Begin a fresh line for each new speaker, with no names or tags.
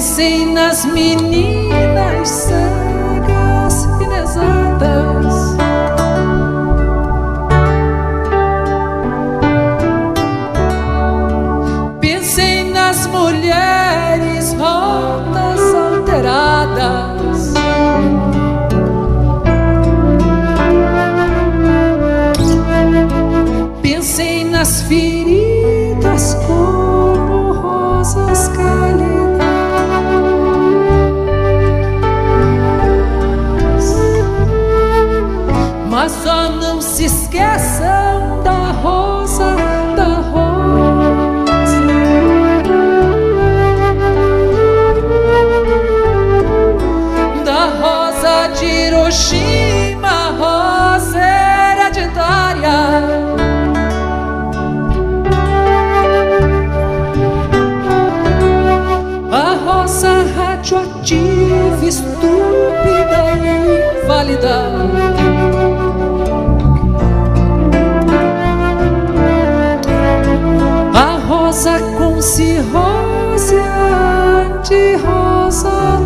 Pensei nas meninas cegas, inexatas, pensei nas mulheres rotas, alteradas, pensei nas feridas como rosas cálidas. Mas só não se esqueçam da rosa, da rosa, da rosa de Hiroshima, rosa hereditária, a rosa radioativa, estúpida e inválida, rosa com cirrose, anti-rosa